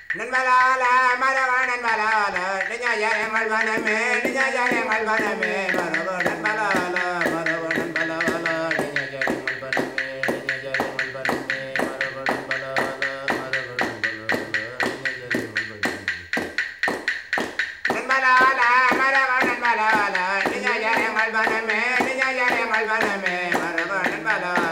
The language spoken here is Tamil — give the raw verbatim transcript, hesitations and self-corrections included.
நண்பலால மரவ நண்பலால நிஜயங்கள் வனமே நிஜயங்கள் வனமே மரவ நண்பலால மரவ நண்பலால நிஜயங்கள் வனமே நிஜயங்கள் வனமே மரவ நண்பலால மரவ நண்பலால மரவ நண்பலால நிஜயங்கள் வனமே நிஜயங்கள் வனமே மரவ நண்பலால